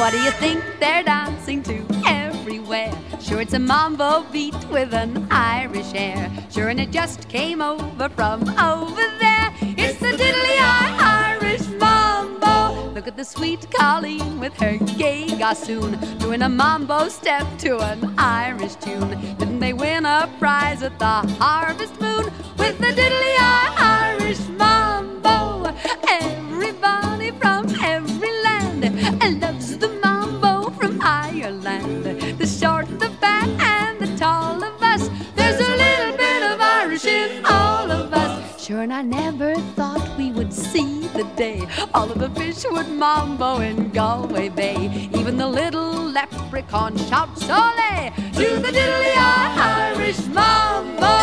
What do you think they're dancing to everywhere? Sure, it's a mambo beat with an Irish air. Sure, and it just came over from over there. It's the diddly-eye Irish mambo. Look at the sweet Colleen with her gay gossoon, doing a mambo step to an Irish tune. Didn't they win a prize at the Harvest Moon with the diddly-eye Irish mambo? Everybody from every land loves the mambo from Ireland. The short, the fat, and the tall of us, there's a little bit of Irish in all of us. Sure, and I never thought we would see the day all of the fish would mambo in Galway Bay. Even the little leprechaun shouts ole to the diddly-eye Irish mambo.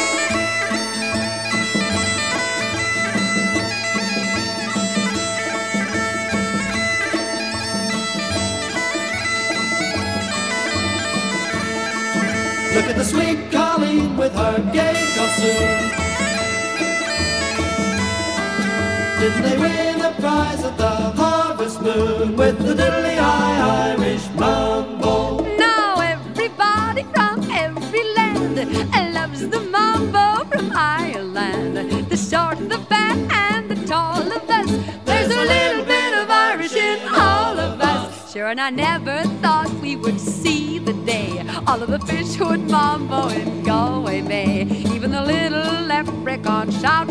Look at the sweet Colleen with her gay gossoon. Didn't they win a prize at the Harvest Moon with the diddly-eye Irish mambo? Now everybody from every land loves the mambo from Ireland. The short, the fat, and the tall of us, there's a little bit of Irish in all of us. Sure, and I never thought we would see the day all of the fish would mambo in Galway Bay. Even the little leprechaun shouts